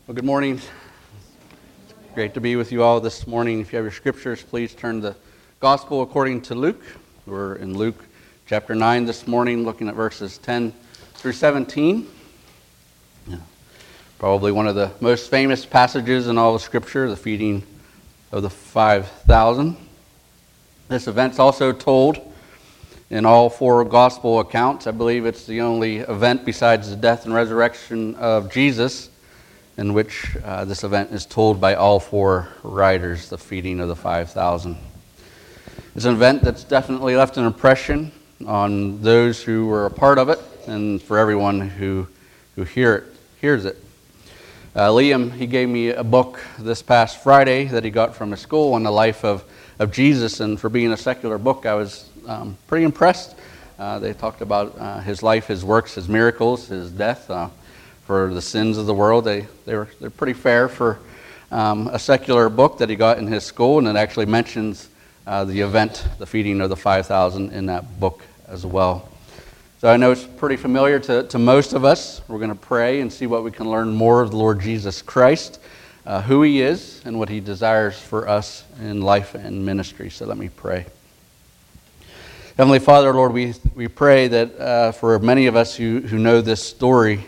Well, good morning. Great to be with you all this morning. If you have your scriptures, please turn to the Gospel according to Luke. We're in Luke chapter 9 this morning, looking at verses 10 through 17. Probably one of the most famous passages in all of Scripture, the feeding of the 5,000. This event's also told in all four Gospel accounts. I believe it's the only event besides the death and resurrection of Jesus in which this event is told by all four writers, the feeding of the 5,000. It's an event that's definitely left an impression on those who were a part of it and for everyone who hears it. Liam, he gave me a book this past Friday that he got from his school on the life of Jesus, and for being a secular book, I was pretty impressed. They talked about his life, his works, his miracles, his death, for the sins of the world. They're pretty fair for a secular book that he got in his school, and it actually mentions the event, the feeding of the 5,000, in that book as well. So I know it's pretty familiar to most of us. We're going to pray and see what we can learn more of the Lord Jesus Christ, who He is, and what He desires for us in life and ministry. So let me pray. Heavenly Father, Lord, we pray that for many of us who know this story,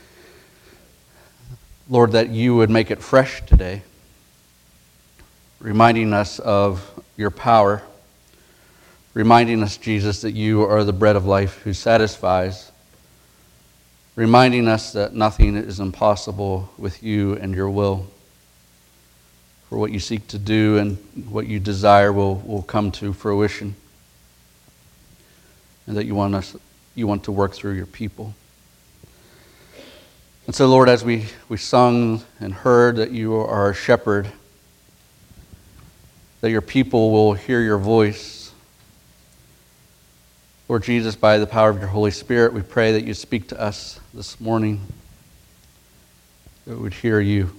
Lord, that you would make it fresh today, reminding us of your power, reminding us, Jesus, that you are the bread of life who satisfies, reminding us that nothing is impossible with you and your will. For what you seek to do and what you desire will come to fruition, and that you want to work through your people. And so, Lord, as we sung and heard that you are our shepherd, that your people will hear your voice. Lord Jesus, by the power of your Holy Spirit, we pray that you speak to us this morning, that we would hear you,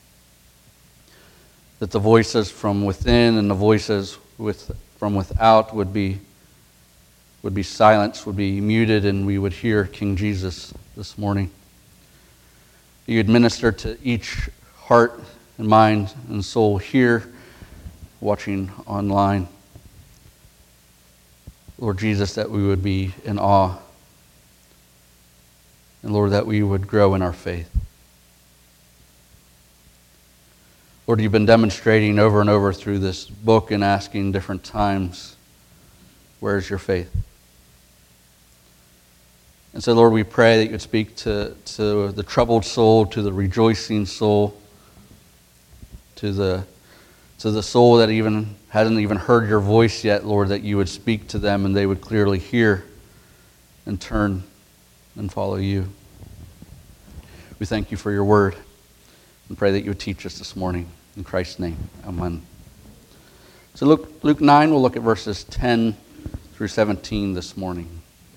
that the voices from within and the voices from without would be silenced, would be muted, and we would hear King Jesus this morning. You'd minister to each heart and mind and soul here, watching online. Lord Jesus, that we would be in awe. And Lord, that we would grow in our faith. Lord, you've been demonstrating over and over through this book and asking different times, where's your faith? And so, Lord, we pray that you would speak to the troubled soul, to the rejoicing soul, to the soul that even hasn't even heard your voice yet, Lord, that you would speak to them and they would clearly hear and turn and follow you. We thank you for your word and pray that you would teach us this morning. In Christ's name, amen. So Luke 9, we'll look at verses 10 through 17 this morning.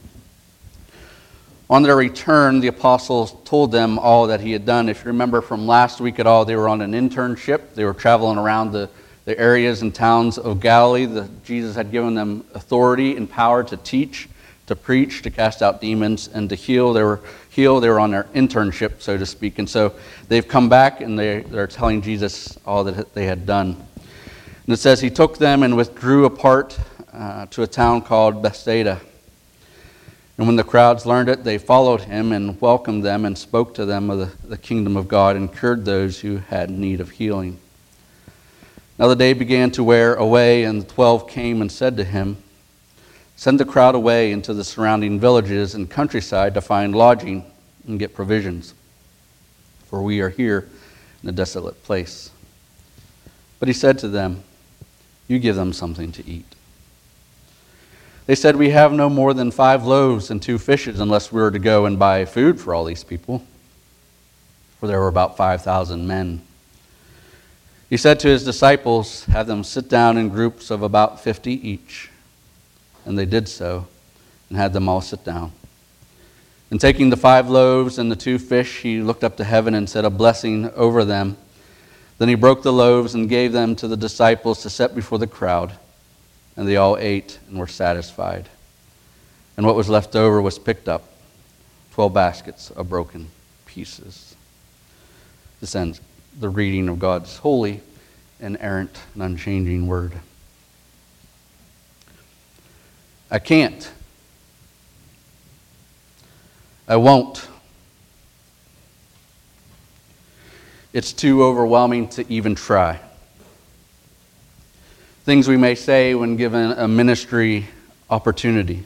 On their return, the apostles told them all that he had done. If you remember from last week at all, they were on an internship. They were traveling around the areas and towns of Galilee. Jesus had given them authority and power to teach, to preach, to cast out demons, and to heal. They were on their internship, so to speak. And so they've come back and they're telling Jesus all that they had done. And it says, he took them and withdrew apart to a town called Bethsaida. And when the crowds learned it, they followed him and welcomed them and spoke to them of the kingdom of God and cured those who had need of healing. Now the day began to wear away, and the 12 came and said to him, send the crowd away into the surrounding villages and countryside to find lodging and get provisions, for we are here in a desolate place. But he said to them, you give them something to eat. They said, we have no more than 5 loaves and 2 fishes unless we were to go and buy food for all these people. For there were about 5,000 men. He said to his disciples, have them sit down in groups of about 50 each. And they did so, and had them all sit down. And taking the 5 loaves and the 2 fish, he looked up to heaven and said a blessing over them. Then he broke the loaves and gave them to the disciples to set before the crowd. And they all ate and were satisfied. And what was left over was picked up, 12 baskets of broken pieces. This ends the reading of God's holy, inerrant, and unchanging word. I can't. I won't. It's too overwhelming to even try. Things we may say when given a ministry opportunity,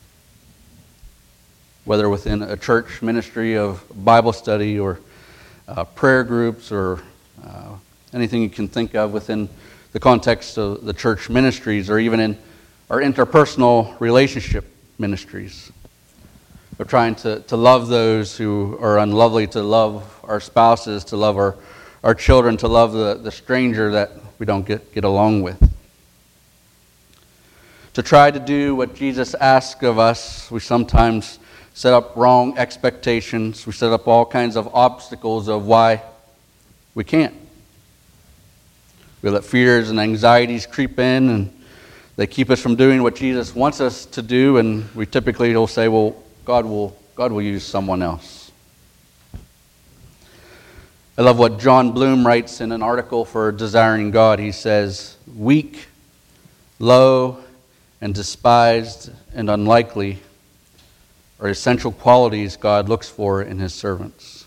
whether within a church ministry of Bible study or prayer groups or anything you can think of within the context of the church ministries, or even in our interpersonal relationship ministries. We're trying to love those who are unlovely, to love our spouses, to love our children, to love the stranger that we don't get along with. To try to do what Jesus asks of us, we sometimes set up wrong expectations. We set up all kinds of obstacles of why we can't. We let fears and anxieties creep in, and they keep us from doing what Jesus wants us to do, and we typically will say, well, God will use someone else. I love what John Bloom writes in an article for Desiring God. He says, weak, low, and despised and unlikely are essential qualities God looks for in His servants.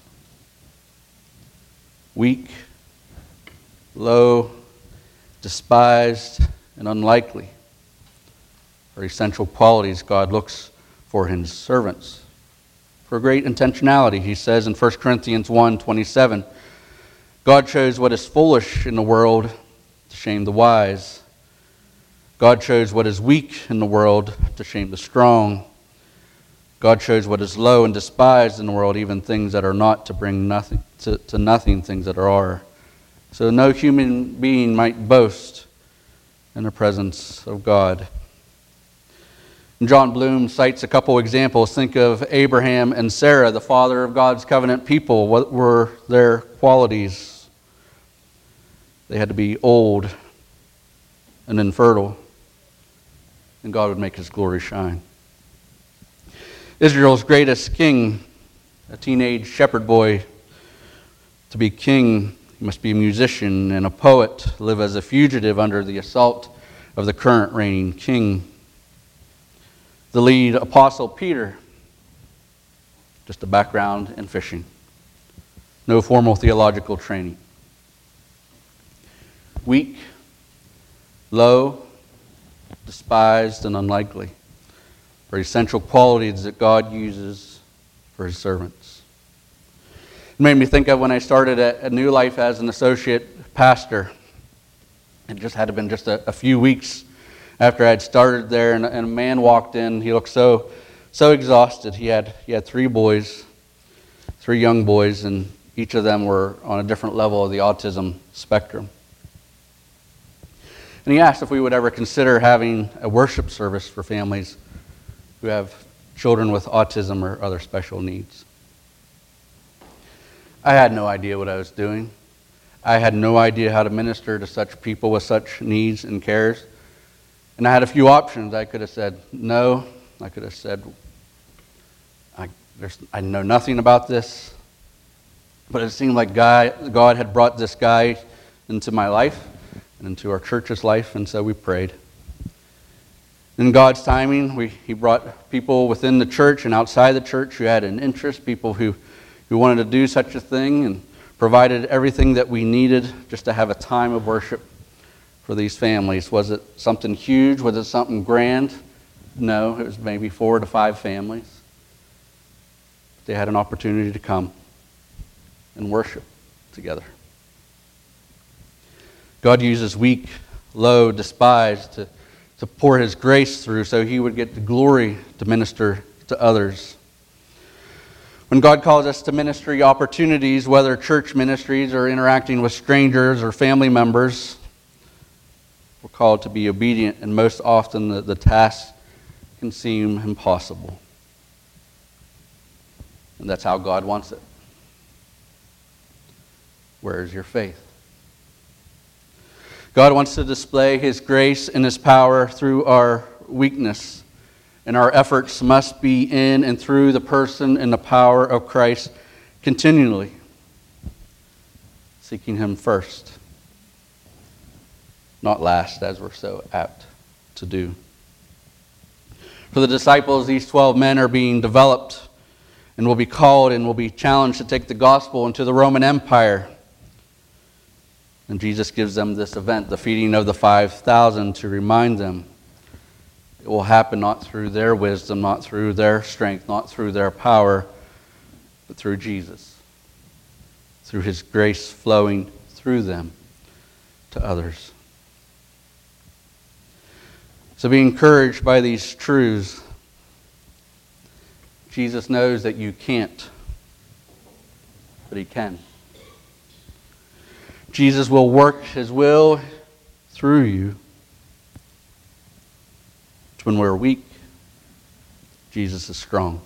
Weak, low, despised, and unlikely are essential qualities God looks for His servants. For great intentionality, he says in 1 Corinthians 1:27, God chose what is foolish in the world to shame the wise. God chose what is weak in the world to shame the strong. God chose what is low and despised in the world, even things that are not, to bring nothing to nothing things that are. So no human being might boast in the presence of God. And John Bloom cites a couple examples. Think of Abraham and Sarah, the father of God's covenant people. What were their qualities? They had to be old and infertile, and God would make His glory shine. Israel's greatest king, a teenage shepherd boy. To be king, he must be a musician and a poet, live as a fugitive under the assault of the current reigning king. The lead apostle, Peter, just a background in fishing. No formal theological training. Weak, low, despised, and unlikely are essential qualities that God uses for His servants. It made me think of when I started at New Life as an associate pastor. It just had to have been just a few weeks after I had started there, and a man walked in. He looked so exhausted. He had 3 boys, 3 young boys, and each of them were on a different level of the autism spectrum. And he asked if we would ever consider having a worship service for families who have children with autism or other special needs. I had no idea what I was doing. I had no idea how to minister to such people with such needs and cares. And I had a few options. I could have said no. I could have said, I know nothing about this. But it seemed like God had brought this guy into my life and into our church's life, and so we prayed. In God's timing, He brought people within the church and outside the church who had an interest, people who wanted to do such a thing, and provided everything that we needed just to have a time of worship for these families. Was it something huge? Was it something grand? No, it was maybe 4 to 5 families. They had an opportunity to come and worship together. God uses weak, low, despised to pour His grace through so He would get the glory to minister to others. When God calls us to ministry opportunities, whether church ministries or interacting with strangers or family members, we're called to be obedient, and most often the task can seem impossible. And that's how God wants it. Where is your faith? God wants to display His grace and His power through our weakness, and our efforts must be in and through the person and the power of Christ continually. seeking Him first, not last, as we're so apt to do. For the disciples, these 12 men are being developed and will be called and will be challenged to take the gospel into the Roman Empire. And Jesus gives them this event, the feeding of the 5,000, to remind them it will happen not through their wisdom, not through their strength, not through their power, but through Jesus, through His grace flowing through them to others. So be encouraged by these truths. Jesus knows that you can't, but He can. Jesus will work His will through you. When we're weak, Jesus is strong.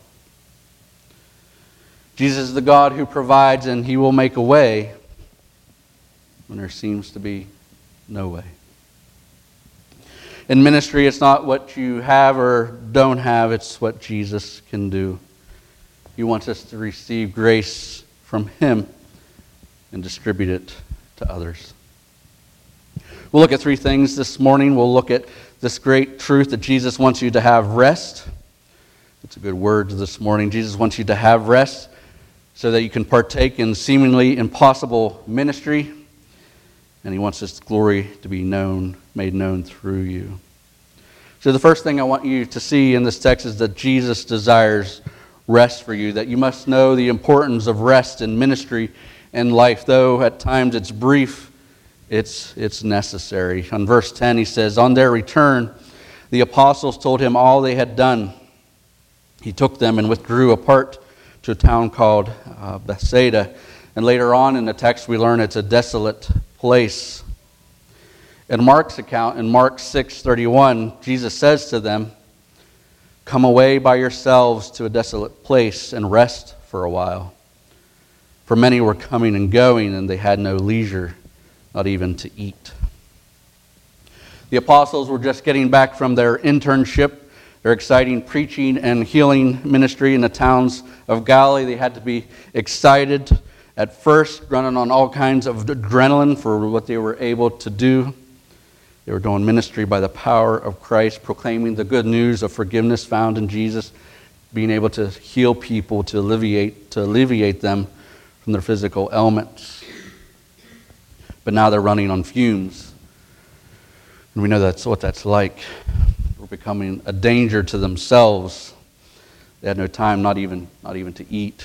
Jesus is the God who provides, and He will make a way when there seems to be no way. In ministry, it's not what you have or don't have, it's what Jesus can do. He wants us to receive grace from Him and distribute it to others. We'll look at three things this morning. We'll look at this great truth that Jesus wants you to have rest. It's a good word this morning. Jesus wants you to have rest so that you can partake in seemingly impossible ministry. And He wants His glory to be made known through you. So the first thing I want you to see in this text is that Jesus desires rest for you, that you must know the importance of rest in ministry and life. Though at times it's brief, it's necessary. On verse 10, he says, on their return, the apostles told Him all they had done. He took them and withdrew apart to a town called Bethsaida. And later on in the text, we learn it's a desolate place. In Mark's account, in Mark 6:31, Jesus says to them, come away by yourselves to a desolate place and rest for a while. For many were coming and going, and they had no leisure, not even to eat. The apostles were just getting back from their internship, their exciting preaching and healing ministry in the towns of Galilee. They had to be excited at first, running on all kinds of adrenaline for what they were able to do. They were doing ministry by the power of Christ, proclaiming the good news of forgiveness found in Jesus, being able to heal people, to alleviate them from their physical ailments. But now they're running on fumes. And we know that's what that's like. They're becoming a danger to themselves. They had no time, not even to eat.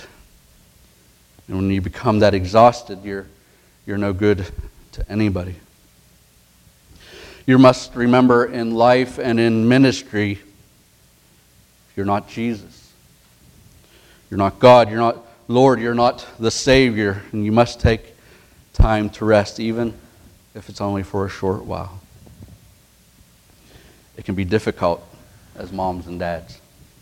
And when you become that exhausted, you're no good to anybody. You must remember in life and in ministry, you're not Jesus. You're not God. You're not Lord. You're not the Savior. And you must take time to rest, even if it's only for a short while. It can be difficult as moms and dads.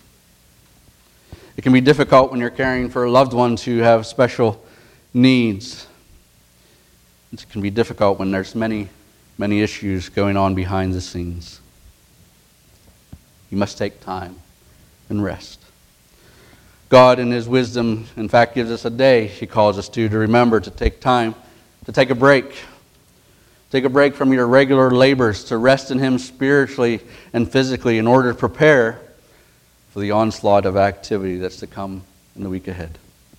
It can be difficult when you're caring for loved ones who have special needs. It can be difficult when there's many issues going on behind the scenes. You must take time and rest. God, in His wisdom, in fact, gives us a day He calls us to remember to take time, to take a break. Take a break from your regular labors, to rest in Him spiritually and physically in order to prepare for the onslaught of activity that's to come in the week ahead.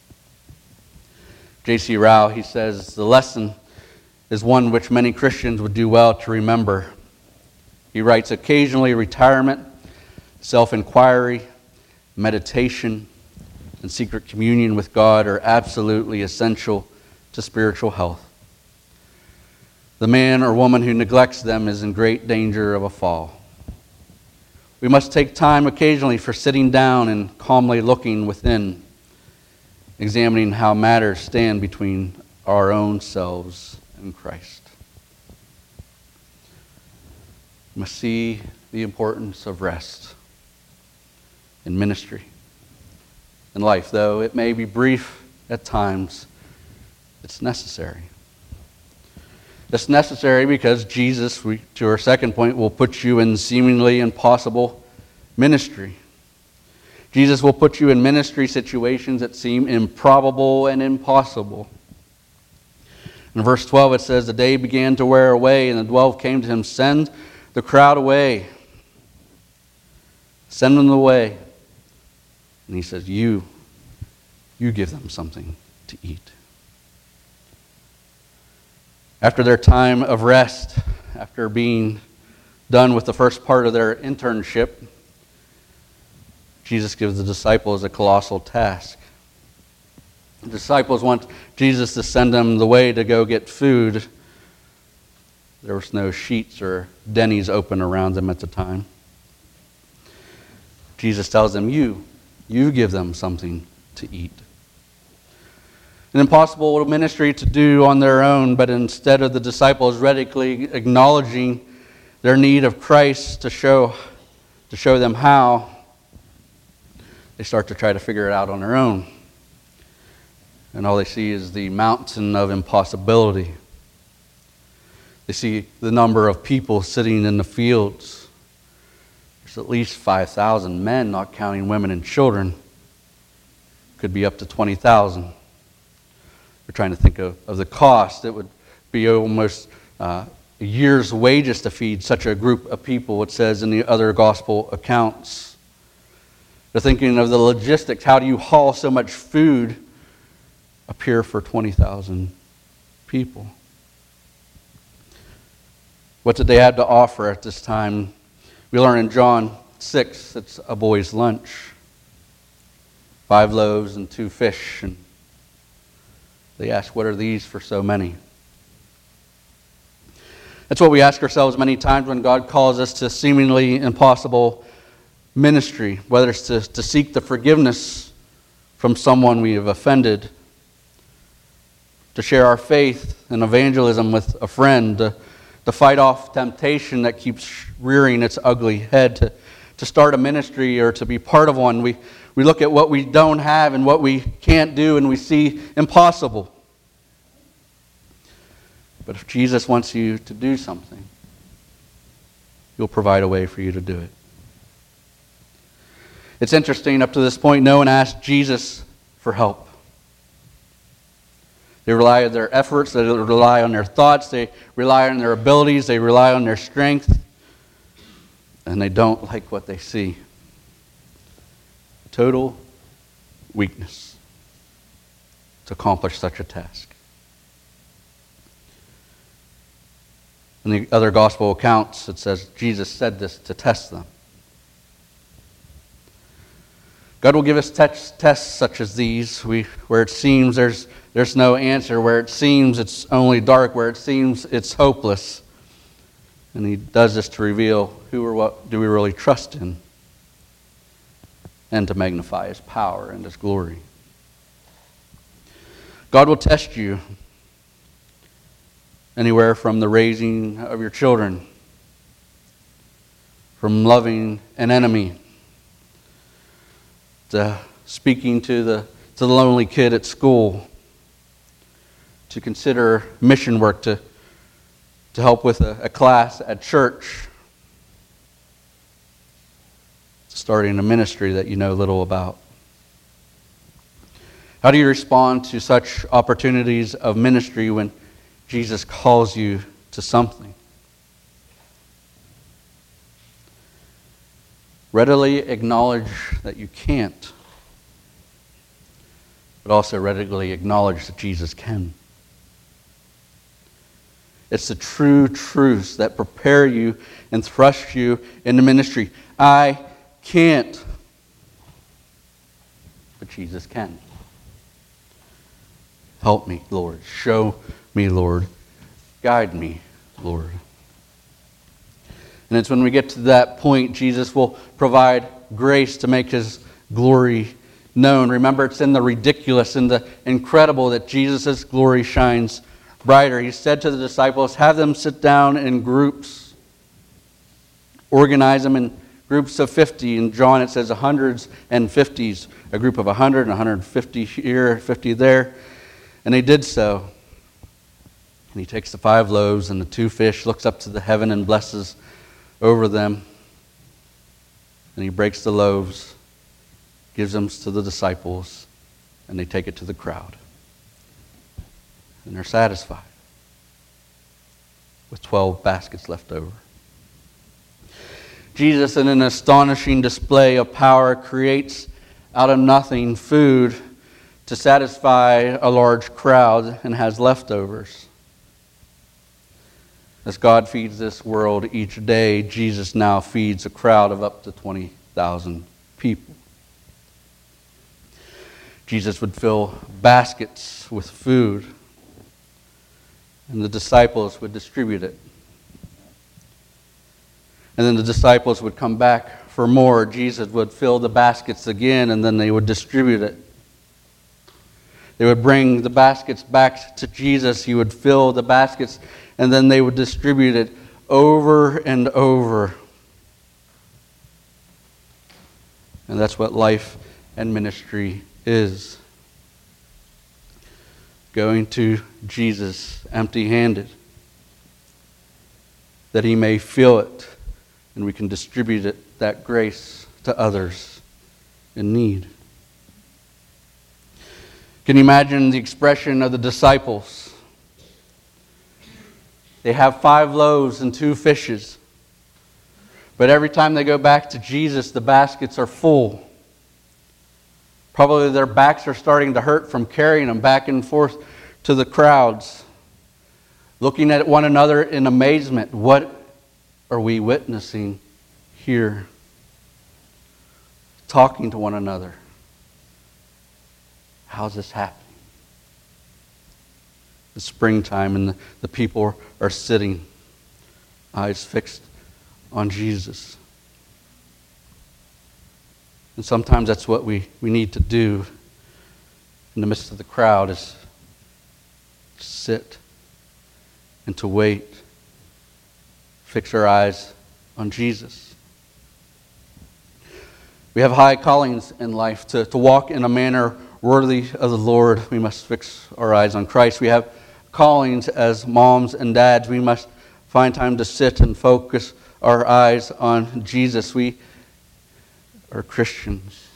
J.C. Ryle, he says, the lesson is one which many Christians would do well to remember. He writes, occasionally retirement, self-inquiry, meditation, and secret communion with God are absolutely essential to spiritual health. The man or woman who neglects them is in great danger of a fall. We must take time occasionally for sitting down and calmly looking within, examining how matters stand between our own selves and Christ. We must see the importance of rest in ministry, in life. Though it may be brief at times, it's necessary. It's necessary because Jesus, to our second point, will put you in seemingly impossible ministry. Jesus will put you in ministry situations that seem improbable and impossible. In verse 12 it says, the day began to wear away, and the 12 came to him, send the crowd away. Send them away. And he says, you give them something to eat. After their time of rest, after being done with the first part of their internship, Jesus gives the disciples a colossal task. The disciples want Jesus to send them the way to go get food. There was no Sheetz or Denny's open around them at the time. Jesus tells them, you give them something to eat. An impossible ministry to do on their own, but instead of the disciples radically acknowledging their need of Christ to show them how, they start to try to figure it out on their own. And all they see is the mountain of impossibility. They see the number of people sitting in the fields. There's at least 5,000 men, not counting women and children. Could be up to 20,000. We're trying to think of the cost. It would be almost a year's wages to feed such a group of people, it says in the other gospel accounts. They're thinking of the logistics. How do you haul so much food up here for 20,000 people? What did they have to offer at this time? We learn in John 6, it's a boy's lunch. 5 loaves and 2 fish. And they ask, what are these for so many? That's what we ask ourselves many times when God calls us to seemingly impossible ministry, whether it's to seek the forgiveness from someone we have offended, to share our faith and evangelism with a friend, to fight off temptation that keeps rearing its ugly head, to start a ministry or to be part of one. We look at what we don't have and what we can't do, and we see impossible. But if Jesus wants you to do something, He'll provide a way for you to do it. It's interesting, up to this point, no one asked Jesus for help. They rely on their efforts, they rely on their thoughts, they rely on their abilities, they rely on their strength, and they don't like what they see. Total weakness to accomplish such a task. In the other gospel accounts, it says Jesus said this to test them. God will give us tests such as these, where it seems there's no answer, where it seems it's only dark, where it seems it's hopeless. And He does this to reveal who or what do we really trust in, and to magnify His power and His glory. God will test you anywhere from the raising of your children, from loving an enemy, to speaking to the lonely kid at school, to consider mission work, to help with a class at church, to starting a ministry that you know little about. How do you respond to such opportunities of ministry when Jesus calls you to something? Readily acknowledge that you can't, but also readily acknowledge that Jesus can. It's the true truths that prepare you and thrust you into ministry. I can't, but Jesus can. Help me, Lord. Show me, Lord. Guide me, Lord. And it's when we get to that point, Jesus will provide grace to make His glory known. Remember, it's in the ridiculous, in the incredible, that Jesus' glory shines brighter. He said to the disciples, have them sit down in groups. Organize them in groups of 50. In John it says hundreds and fifties. A group of 100 and 150 here, 50 there. And they did so. And He takes the 5 loaves and the 2 fish, looks up to the heaven and blesses over them. And He breaks the loaves, gives them to the disciples, and they take it to the crowd. And they're satisfied. with 12 baskets left over. Jesus, in an astonishing display of power, creates out of nothing food to satisfy a large crowd and has leftovers. As God feeds this world each day, Jesus now feeds a crowd of up to 20,000 people. Jesus would fill baskets with food, and the disciples would distribute it. And then the disciples would come back for more. Jesus would fill the baskets again, and then they would distribute it. They would bring the baskets back to Jesus. He would fill the baskets, and then they would distribute it over and over. And that's what life and ministry is. Going to Jesus empty-handed, that He may fill it, and we can distribute it, that grace, to others in need. Can you imagine the expression of the disciples? They have 5 loaves and 2 fishes. But every time they go back to Jesus, the baskets are full. Probably their backs are starting to hurt from carrying them back and forth to the crowds. Looking at one another in amazement. What are we witnessing here? Talking to one another. How's this happening? It's springtime and the people are sitting, eyes fixed on Jesus. And sometimes that's what we need to do in the midst of the crowd, is sit and to wait. Fix our eyes on Jesus. We have high callings in life. To walk in a manner worthy of the Lord, we must fix our eyes on Christ. We have callings as moms and dads. We must find time to sit and focus our eyes on Jesus. We are Christians.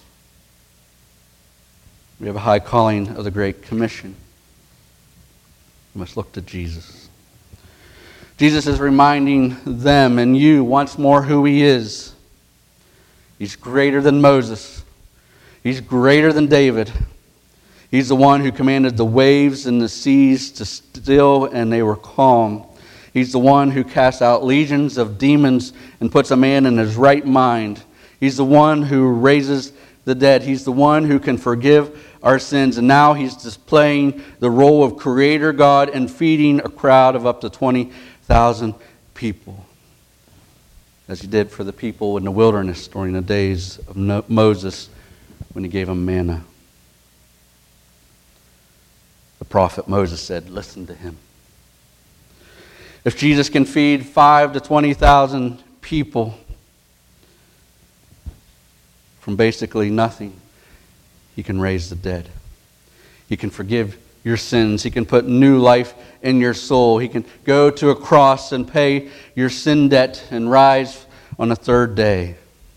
We have a high calling of the Great Commission. We must look to Jesus. Jesus is reminding them and you once more who He is. He's greater than Moses. He's greater than David. He's the one who commanded the waves and the seas to still, and they were calm. He's the one who casts out legions of demons and puts a man in his right mind. He's the one who raises the dead. He's the one who can forgive our sins. And now He's displaying the role of Creator God and feeding a crowd of up to 20,000 people, as He did for the people in the wilderness during the days of Moses when He gave them manna. The prophet Moses said, listen to him. If Jesus can feed 5,000 to 20,000 people from basically nothing, He can raise the dead. He can forgive your sins. He can put new life in your soul. He can go to a cross and pay your sin debt and rise on the 3rd day.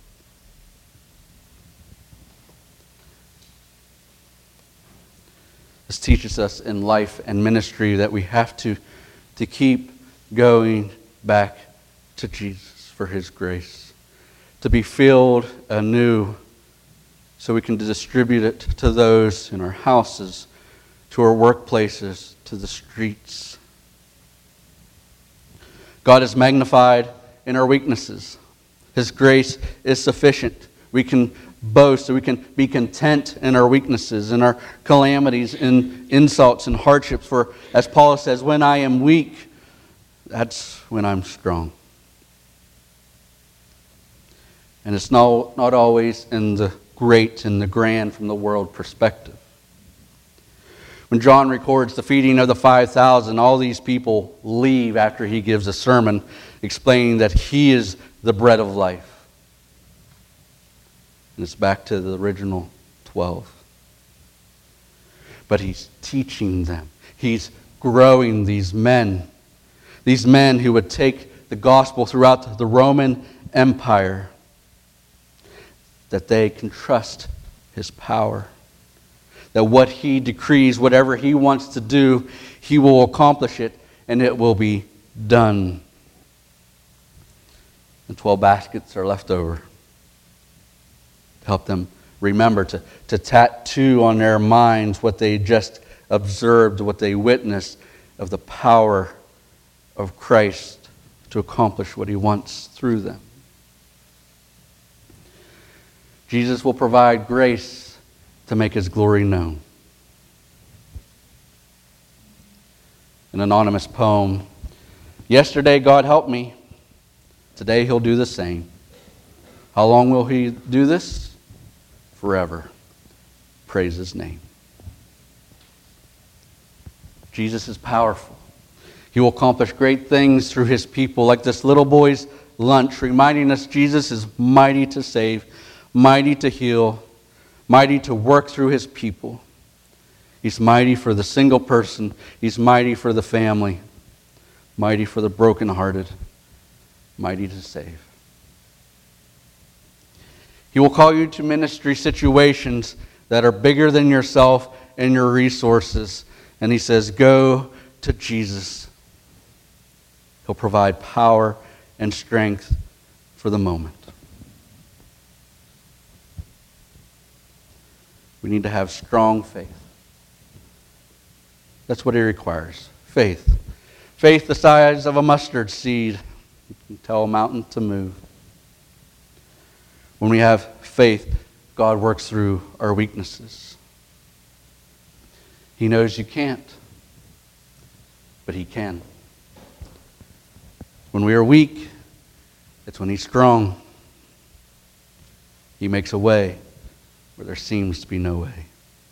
This teaches us in life and ministry that we have to keep going back to Jesus for His grace, to be filled anew so we can distribute it to those in our houses, to our workplaces, to the streets. God is magnified in our weaknesses. His grace is sufficient. We can boast, we can be content in our weaknesses, in our calamities, in insults and hardships. For, as Paul says, when I am weak, that's when I'm strong. And it's not always in the great and the grand from the world perspective. When John records the feeding of the 5,000, all these people leave after he gives a sermon explaining that He is the bread of life. And it's back to the original 12. But He's teaching them. He's growing these men who would take the gospel throughout the Roman Empire, that they can trust His power. That what He decrees, whatever He wants to do, He will accomplish it, and it will be done. And 12 baskets are left over. Help them remember to tattoo on their minds what they just observed, what they witnessed of the power of Christ to accomplish what he wants through them. Jesus will provide grace to make his glory known. An anonymous poem. Yesterday God helped me. Today he'll do the same. How long will he do this? Forever. Praise his name. Jesus is powerful. He will accomplish great things through his people, like this little boy's lunch, reminding us Jesus is mighty to save, mighty to heal, mighty to work through his people. He's mighty for the single person. He's mighty for the family, mighty for the brokenhearted, mighty to save. He will call you to ministry situations that are bigger than yourself and your resources. And he says, go to Jesus. He'll provide power and strength for the moment. We need to have strong faith. That's what he requires. Faith. Faith the size of a mustard seed. You can tell a mountain to move. When we have faith, God works through our weaknesses. He knows you can't, but he can. When we are weak, it's when he's strong. He makes a way where there seems to be no way.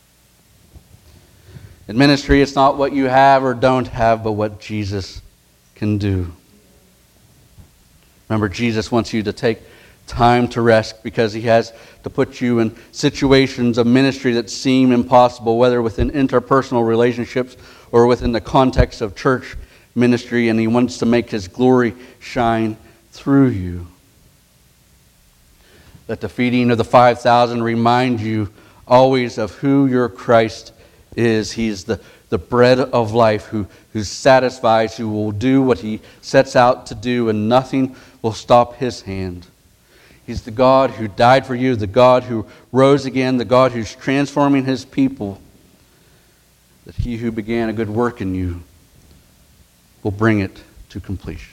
In ministry, it's not what you have or don't have, but what Jesus can do. Remember, Jesus wants you to take time to rest because he has to put you in situations of ministry that seem impossible, whether within interpersonal relationships or within the context of church ministry, and he wants to make his glory shine through you. Let the feeding of the 5,000 remind you always of who your Christ is. He is the bread of life who satisfies, who will do what he sets out to do, and nothing will stop his hand. He's the God who died for you, the God who rose again, the God who's transforming his people, that he who began a good work in you will bring it to completion.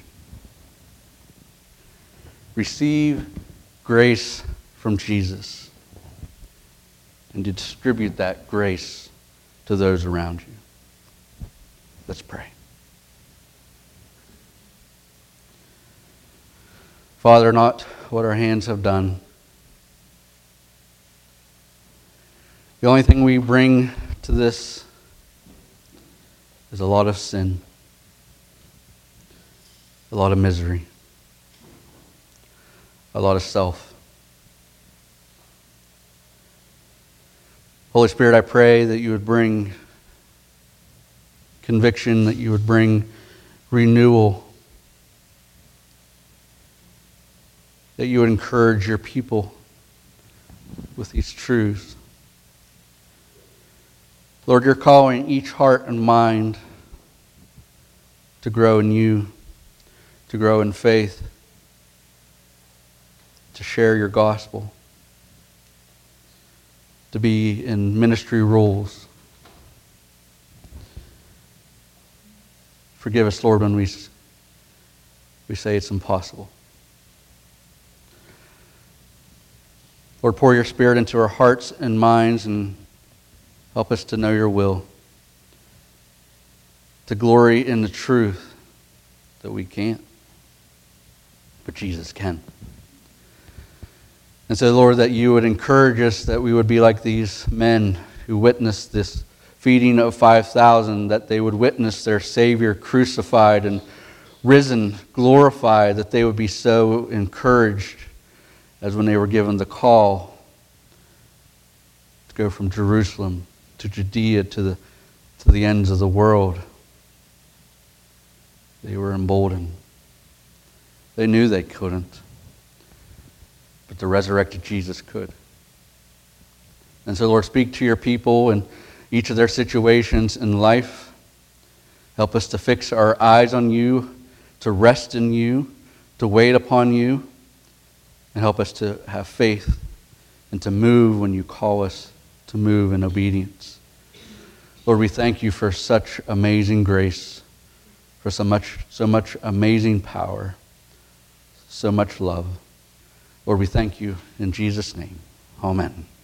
Receive grace from Jesus and to distribute that grace to those around you. Let's pray. Father, not what our hands have done. The only thing we bring to this is a lot of sin, a lot of misery, a lot of self. Holy Spirit, I pray that you would bring conviction, that you would bring renewal, that you would encourage your people with these truths. Lord, you're calling each heart and mind to grow in you, to grow in faith, to share your gospel, to be in ministry roles. Forgive us, Lord, when we say it's impossible. Lord, pour your Spirit into our hearts and minds and help us to know your will, to glory in the truth that we can't, but Jesus can. And so, Lord, that you would encourage us, that we would be like these men who witnessed this feeding of 5,000, that they would witness their Savior crucified and risen, glorified, that they would be so encouraged as when they were given the call to go from Jerusalem to Judea to the ends of the world. They were emboldened. They knew they couldn't, but the resurrected Jesus could. And so, Lord, speak to your people in each of their situations in life. Help us to fix our eyes on you to rest in you, to wait upon you, and help us to have faith and to move when you call us to move in obedience. Lord, we thank you for such amazing grace, for so much amazing power, so much love. Lord, we thank you in Jesus' name. Amen.